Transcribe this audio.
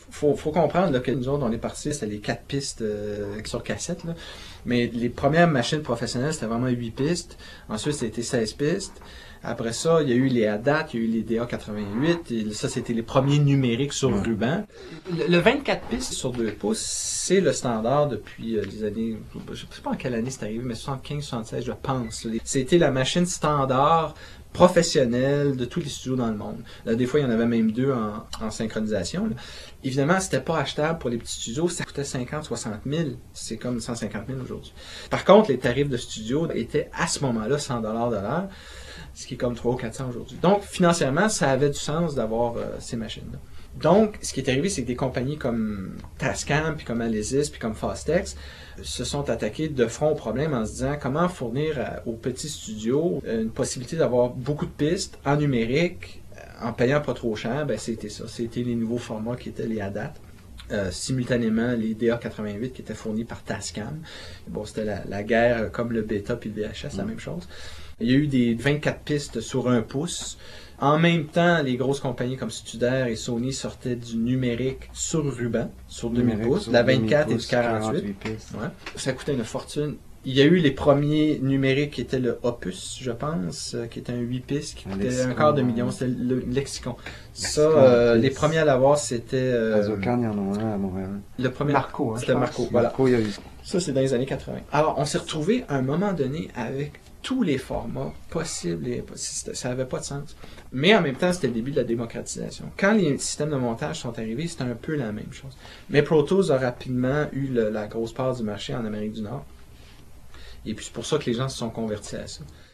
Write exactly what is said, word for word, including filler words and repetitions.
faut, faut comprendre là, que nous autres, on est partis, c'était les quatre pistes euh, sur cassette, là. Mais les premières machines professionnelles, c'était vraiment huit pistes. Ensuite, c'était seize pistes. Après ça, il y a eu les A D A T, il y a eu les D A quatre-vingt-huit. Et ça, c'était les premiers numériques sur Ouais. ruban. Le, le vingt-quatre pistes sur deux pouces, c'est le standard depuis euh, les années... Je ne sais pas en quelle année c'est arrivé, mais soixante-quinze soixante-seize, je pense. C'était la machine standard professionnelle de tous les studios dans le monde. Là, des fois, il y en avait même deux en, en synchronisation. Là. Évidemment, c'était pas achetable pour les petits studios. Ça coûtait cinquante soixante mille. C'est comme cent cinquante mille aujourd'hui. Par contre, les tarifs de studio étaient à ce moment-là cent dollars de l'heure, ce qui est comme trois cents ou quatre cents aujourd'hui. Donc, financièrement, ça avait du sens d'avoir euh, ces machines-là. Donc, ce qui est arrivé, c'est que des compagnies comme Tascam, puis comme Alesis, puis comme Fostex se sont attaquées de front au problème en se disant comment fournir à, aux petits studios une possibilité d'avoir beaucoup de pistes en numérique, en payant pas trop cher. Ben, c'était ça. C'était les nouveaux formats qui étaient les A D A T. Euh, simultanément, les D A quatre-vingt-huit qui étaient fournis par Tascam. Bon, c'était la, la guerre comme le Beta puis le V H S, mmh. la même chose. Il y a eu des vingt-quatre pistes sur un pouce. En même temps, les grosses compagnies comme Studer et Sony sortaient du numérique sur ruban, sur deux mille pouces, la vingt-quatre et du quarante-huit. Ouais. Ça coûtait une fortune. Il y a eu les premiers numériques qui étaient le Opus, je pense, qui était un huit pistes, qui coûtait un quart de million, c'était le Lexicon. Ça, euh, les premiers à l'avoir, c'était... Euh, Azocan, il y en a un à Montréal. Le premier, Marco, hein, c'était Marco, voilà. Marco, il y a eu... Ça, c'est dans les années quatre-vingts. Alors, on s'est retrouvé à un moment donné avec tous les formats possibles et impossibles. Ça n'avait pas de sens. Mais en même temps, c'était le début de la démocratisation. Quand les systèmes de montage sont arrivés, c'était un peu la même chose. Mais Pro Tools a rapidement eu le, la grosse part du marché en Amérique du Nord. Et puis c'est pour ça que les gens se sont convertis à ça.